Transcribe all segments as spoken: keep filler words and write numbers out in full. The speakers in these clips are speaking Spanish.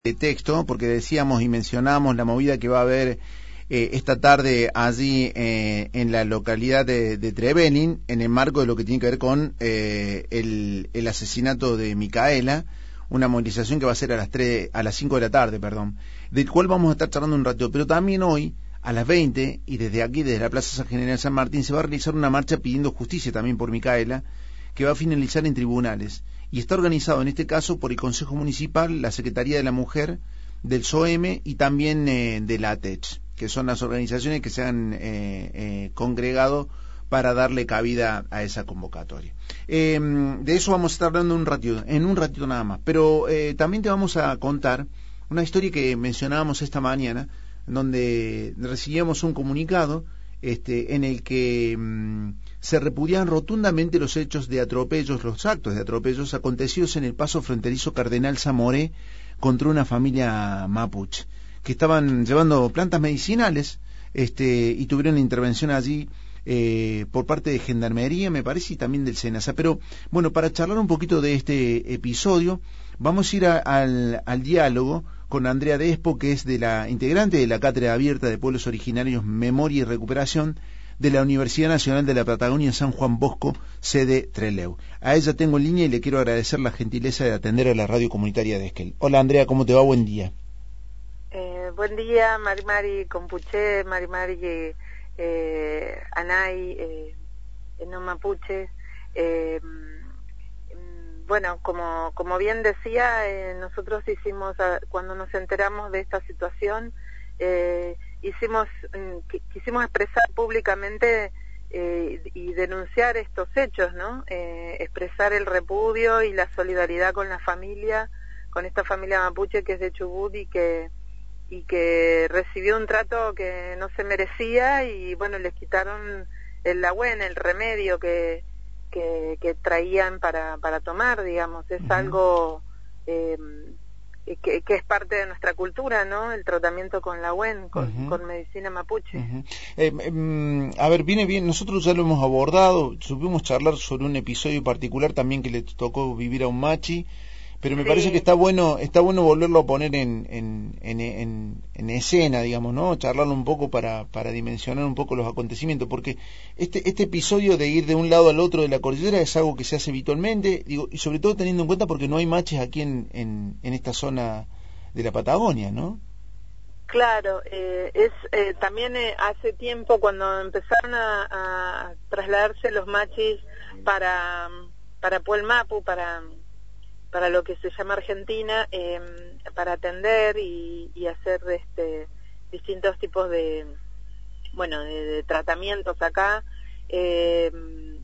de texto, porque decíamos y mencionamos la movida que va a haber eh, esta tarde allí eh, en la localidad de, de Trevelin, en el marco de lo que tiene que ver con eh, el, el asesinato de Micaela, una movilización que va a ser a las tres, a las cinco de la tarde, perdón, del cual vamos a estar charlando un rato, pero también hoy a las veinte, y desde aquí, desde la Plaza San General San Martín, se va a realizar una marcha pidiendo justicia también por Micaela, que va a finalizar en tribunales, y está organizado en este caso por el Consejo Municipal, la Secretaría de la Mujer, del S O E M y también eh, de la A T E C H, que son las organizaciones que se han eh, eh, congregado para darle cabida a esa convocatoria. Eh, de eso vamos a estar hablando un ratito, en un ratito nada más, pero eh, también te vamos a contar una historia que mencionábamos esta mañana, donde recibíamos un comunicado este, en el que mmm, se repudian rotundamente los hechos de atropellos, los actos de atropellos acontecidos en el paso fronterizo Cardenal Zamoré contra una familia mapuche, que estaban llevando plantas medicinales este, y tuvieron intervención allí eh, por parte de Gendarmería, me parece, y también del SENASA. Pero, bueno, para charlar un poquito de este episodio, vamos a ir a, al, al diálogo con Andrea Despo, que es de la integrante de la Cátedra Abierta de Pueblos Originarios, Memoria y Recuperación de la Universidad Nacional de la Patagonia San Juan Bosco, sede Trelew. A ella tengo en línea y le quiero agradecer la gentileza de atender a la radio comunitaria de Esquel. Hola Andrea, ¿cómo te va? Buen día. Eh, buen día, Mari Mari Compuché, Mari Mari eh, Anay, eh, no Mapuche. Eh, Bueno, como como bien decía, eh, nosotros hicimos, cuando nos enteramos de esta situación, eh, hicimos quisimos expresar públicamente eh, y denunciar estos hechos, ¿no? Eh, expresar el repudio y la solidaridad con la familia, con esta familia mapuche que es de Chubut y que y que recibió un trato que no se merecía y bueno, les quitaron el agüen, el remedio que Que, que traían para, para tomar, digamos, es uh-huh. algo eh, que, que es parte de nuestra cultura, ¿no? El tratamiento con la U E N, con, uh-huh. con medicina mapuche. Uh-huh. eh, eh, a ver, viene bien, nosotros ya lo hemos abordado, supimos charlar sobre un episodio particular también que le tocó vivir a un machi, pero me sí. parece que está bueno está bueno volverlo a poner en en, en, en, en escena, digamos, ¿no? Charlarlo un poco para, para dimensionar un poco los acontecimientos, porque este este episodio de ir de un lado al otro de la cordillera es algo que se hace habitualmente, digo, y sobre todo teniendo en cuenta porque no hay maches aquí en, en, en esta zona de la Patagonia, ¿no? Claro, eh, es eh, también eh, hace tiempo cuando empezaron a, a trasladarse los machis para, para Puelmapu, para... para lo que se llama Argentina, eh, para atender y, y hacer este distintos tipos de, bueno, de, de tratamientos acá. Eh,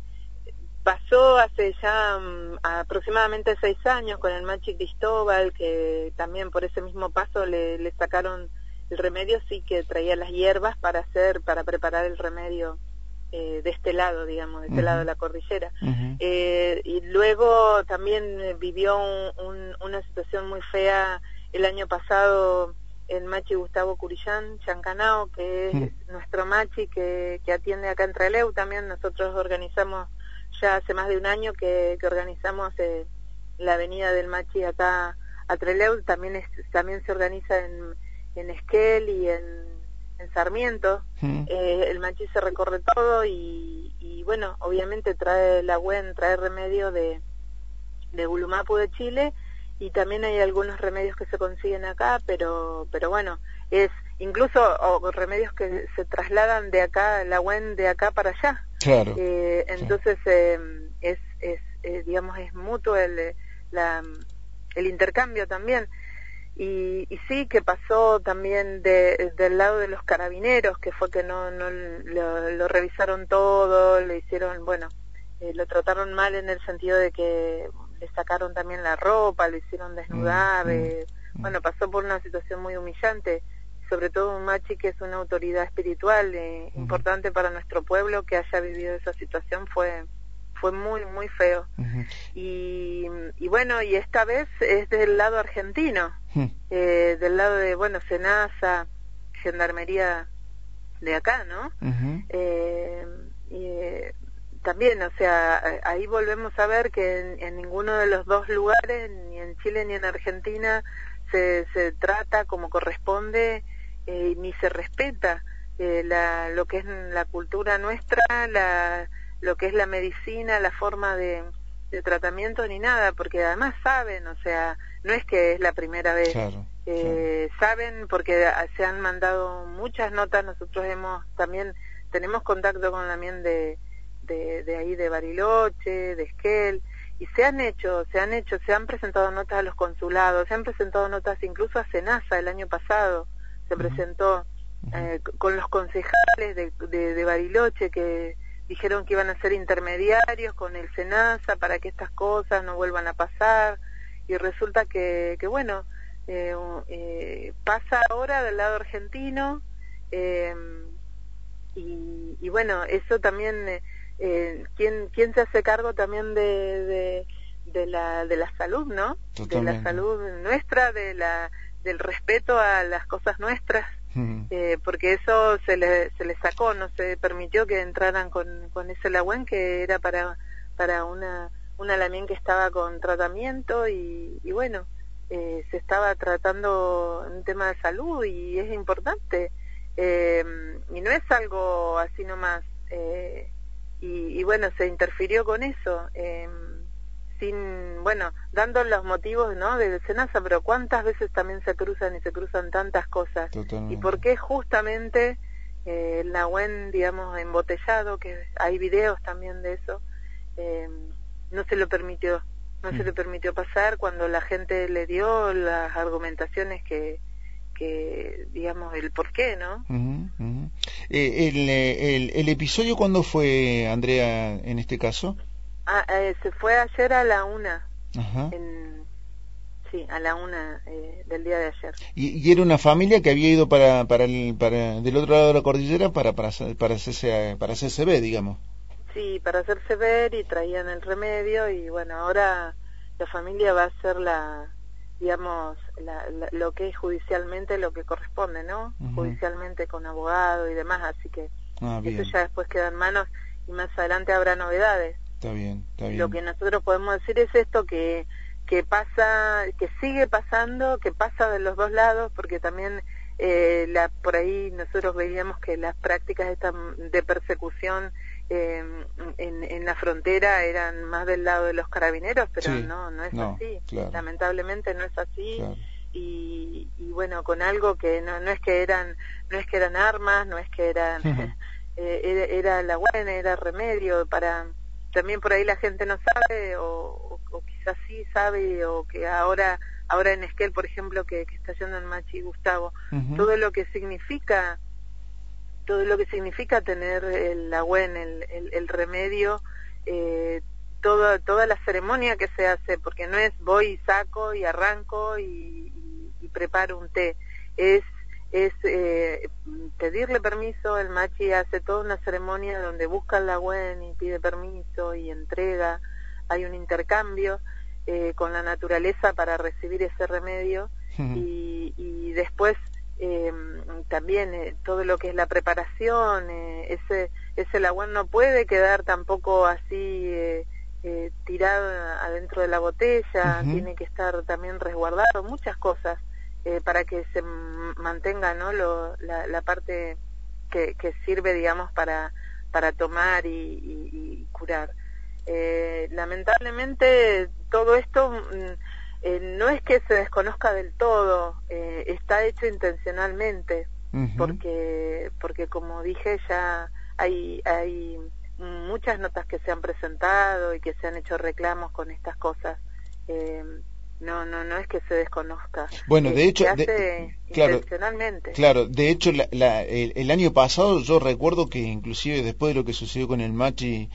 pasó hace ya um, aproximadamente seis años con el machi Cristóbal, que también por ese mismo paso le, le sacaron el remedio, sí que traía las hierbas para hacer, para preparar el remedio Eh, de este lado, digamos, de este uh-huh. lado de la cordillera. Uh-huh. Eh, y luego también vivió un, un, una situación muy fea el año pasado el machi Gustavo Curillán Chancanao, que es uh-huh. nuestro machi que, que atiende acá en Trelew. También nosotros organizamos, ya hace más de un año que, que organizamos eh, la avenida del machi acá a Trelew. También, es, también se organiza en, en Esquel y en en Sarmiento, mm. eh, el machi se recorre todo y, y bueno, obviamente trae la U E N, trae remedio de, de Bulumapu de Chile y también hay algunos remedios que se consiguen acá, pero pero bueno, es incluso o remedios que se trasladan de acá, la U E N de acá para allá. Claro. Eh, entonces eh, es, es eh, digamos, es mutuo el, la, el intercambio también. Y, y sí, que pasó también de, del lado de los carabineros, que fue que no, no lo, lo revisaron todo, le hicieron, bueno, eh, lo trataron mal en el sentido de que le sacaron también la ropa, le hicieron desnudar, mm, eh, mm. bueno, pasó por una situación muy humillante, sobre todo un machi que es una autoridad espiritual eh, mm. importante para nuestro pueblo, que haya vivido esa situación fue... fue muy, muy feo. Uh-huh. Y, y bueno, y esta vez es del lado argentino, uh-huh. eh, del lado de, bueno, SENASA, Gendarmería de acá, ¿no? Uh-huh. Eh, y, eh, también, o sea, ahí volvemos a ver que en, en ninguno de los dos lugares, ni en Chile ni en Argentina, se, se trata como corresponde eh, ni se respeta eh, la, lo que es la cultura nuestra, la, lo que es la medicina, la forma de, de tratamiento ni nada, porque además saben, o sea, no es que es la primera vez, claro, eh, claro. saben porque se han mandado muchas notas, nosotros hemos también, tenemos contacto con la MIEN de, de, de ahí de Bariloche, de Esquel, y se han hecho, se han hecho, se han presentado notas a los consulados, se han presentado notas incluso a SENASA el año pasado, se uh-huh. presentó eh, uh-huh. con los concejales de, de, de Bariloche que dijeron que iban a ser intermediarios con el SENASA para que estas cosas no vuelvan a pasar, y resulta que, que bueno, eh, eh, pasa ahora del lado argentino, eh, y, y bueno, eso también... Eh, Eh, ¿quién, quién se hace cargo también de, de, de, la, de la salud, ¿no? Totalmente. De la salud nuestra, de la, del respeto a las cosas nuestras, uh-huh. eh, porque eso se le, se le sacó, no se permitió que entraran con, con ese lagüen que era para, para una, una lamien que estaba con tratamiento y, y bueno, eh, se estaba tratando un tema de salud y es importante, eh, y no es algo así nomás, eh, Y, y bueno, se interfirió con eso, eh, sin, bueno, dando los motivos, ¿no?, del SENASA, pero cuántas veces también se cruzan y se cruzan tantas cosas. Totalmente. Y por qué justamente eh, el Nahuen, digamos, embotellado, que hay videos también de eso, eh, no se lo permitió, no mm. se le permitió pasar cuando la gente le dio las argumentaciones que que digamos el por qué, ¿no? Uh-huh, uh-huh. Eh, el, el, el episodio ¿cuándo fue, Andrea, en este caso? Ah, eh, se fue ayer a la una. Ajá. En, sí, a la una eh, del día de ayer. Y, y era una familia que había ido para para el para del otro lado de la cordillera para para para hacerse para hacerse ver, digamos. Sí, para hacerse ver y traían el remedio y bueno, ahora la familia va a hacer la digamos, la, la, lo que es judicialmente lo que corresponde, ¿no? Uh-huh. Judicialmente con abogado y demás, así que ah, eso ya después queda en manos y más adelante habrá novedades. Está bien, está bien. Lo que nosotros podemos decir es esto, que que pasa, que sigue pasando, que pasa de los dos lados, porque también eh, la, por ahí nosotros veíamos que las prácticas esta de persecución eh, en, en la frontera eran más del lado de los carabineros, pero sí, no, no es no, así, claro. Lamentablemente no es así, claro. y, y bueno, con algo que no, no es que eran, no es que eran armas, no es que eran, uh-huh. eh, era, era la buena, era remedio para, también por ahí la gente no sabe, o, o, o quizás sí sabe, o que ahora, ahora en Esquel, por ejemplo, que, que está yendo en Machi Gustavo, uh-huh. todo lo que significa todo lo que significa tener el Nahuen, el, el, el remedio, eh, toda, toda la ceremonia que se hace, porque no es voy y saco y arranco y, y, y preparo un té, es, es eh, pedirle permiso, el machi hace toda una ceremonia donde busca el Nahuen y pide permiso y entrega, hay un intercambio eh, con la naturaleza para recibir ese remedio, uh-huh. y, y después Eh, también eh, todo lo que es la preparación, eh, ese ese Nahuen no puede quedar tampoco así eh, eh, tirado adentro de la botella, uh-huh. tiene que estar también resguardado, muchas cosas eh, para que se mantenga, ¿no?, lo, la, la parte que, que sirve, digamos, para para tomar y, y, y curar. Eh, lamentablemente todo esto mm, Eh, no es que se desconozca del todo, eh, está hecho intencionalmente, uh-huh. porque porque como dije ya hay hay muchas notas que se han presentado y que se han hecho reclamos con estas cosas. Eh, no no no es que se desconozca. Bueno, de eh, hecho, se hace de, claro, intencionalmente. Claro, de hecho la, la, el, el año pasado yo recuerdo que inclusive después de lo que sucedió con el Machi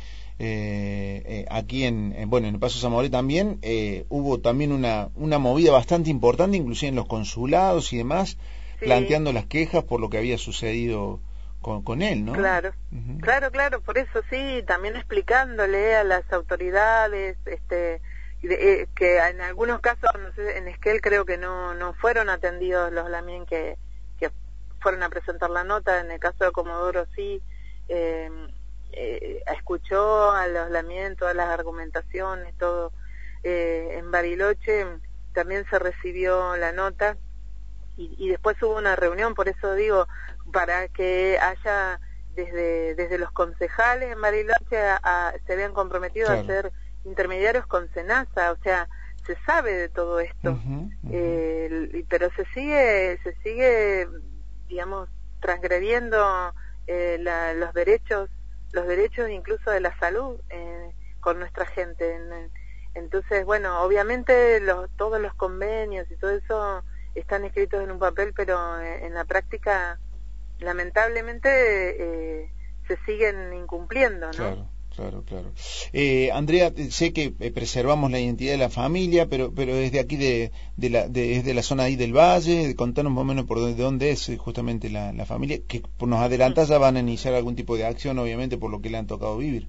Eh, eh, aquí en, en bueno en el Paso Zamoré también eh, hubo también una una movida bastante importante, inclusive en los consulados y demás, sí. planteando las quejas por lo que había sucedido con, con él, ¿no? Claro, uh-huh. claro, claro, por eso sí, también explicándole a las autoridades, este, eh, que en algunos casos, no sé, en Esquel creo que no no fueron atendidos los lamien que que fueron a presentar la nota, en el caso de Comodoro sí. Eh, Eh, escuchó a los lamien, todas las argumentaciones, todo. Eh, en Bariloche también se recibió la nota y, y después hubo una reunión, por eso digo, para que haya desde desde los concejales en Bariloche a, a, se habían comprometido claro. a ser intermediarios con SENASA, o sea, se sabe de todo esto, uh-huh, uh-huh. Eh, pero se sigue se sigue digamos transgrediendo eh, la, los derechos los derechos incluso de la salud eh, con nuestra gente. Entonces, bueno, obviamente los, todos los convenios y todo eso están escritos en un papel, pero en la práctica lamentablemente eh, se siguen incumpliendo, ¿no? Claro. Claro, claro. Eh, Andrea, sé que eh, preservamos la identidad de la familia, pero pero desde aquí de, de la de, desde la zona ahí del valle, contanos más o menos por dónde, de dónde es justamente la, la familia, que por nos adelanta ya van a iniciar algún tipo de acción, obviamente, por lo que le han tocado vivir.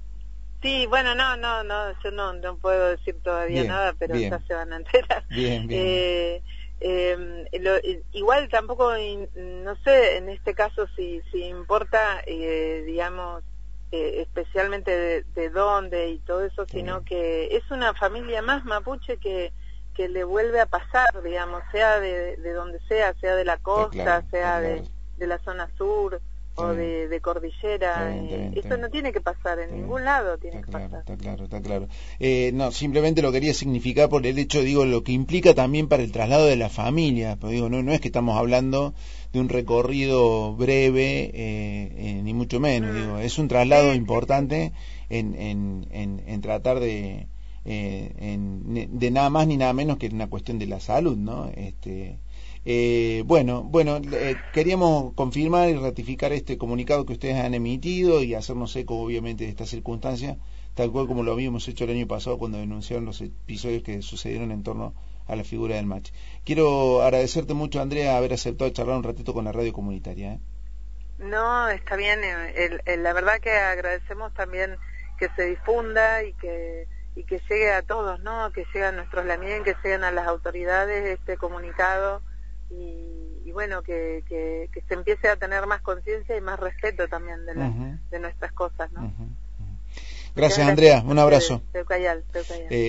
Sí, bueno, no, no, no, yo no, no puedo decir todavía bien, nada, pero bien. ya se van a enterar. Bien, bien. Eh, eh, lo, igual tampoco, no sé, en este caso si, si importa, eh, digamos, Eh, especialmente de, de dónde y todo eso, sino que es una familia más mapuche que, que le vuelve a pasar, digamos, sea de, de donde sea, sea de la costa, claro, sea claro. de, de la zona sur o de, de cordillera. Está bien, está bien, eh, está eso bien. no tiene que pasar, en Está ningún bien. lado tiene Está que claro, pasar. está claro, está claro. Eh, no, simplemente lo quería significar por el hecho, digo, lo que implica también para el traslado de la familia. Pero digo, no, no es que estamos hablando de un recorrido breve, eh, eh, ni mucho menos. Mm. Digo, es un traslado sí, importante en, en, en, en tratar de, eh, en, de nada más ni nada menos que una cuestión de la salud, ¿no? Este, Eh, bueno, bueno, eh, queríamos confirmar y ratificar este comunicado que ustedes han emitido y hacernos eco, obviamente, de esta circunstancia, tal cual como lo habíamos hecho el año pasado cuando denunciaron los episodios que sucedieron en torno a la figura del machi. Quiero agradecerte mucho, Andrea, haber aceptado charlar un ratito con la radio comunitaria. ¿eh? No, está bien. El, el, la verdad que agradecemos también que se difunda y que y que llegue a todos, ¿no? Que llegue a nuestros lamien, que lleguen a las autoridades este comunicado. Y, y bueno, que, que, que se empiece a tener más conciencia y más respeto también de, la, uh-huh. de nuestras cosas, ¿no? Uh-huh. Uh-huh. Gracias, Andrea, un abrazo. Teucayal, Teucayal. Eh,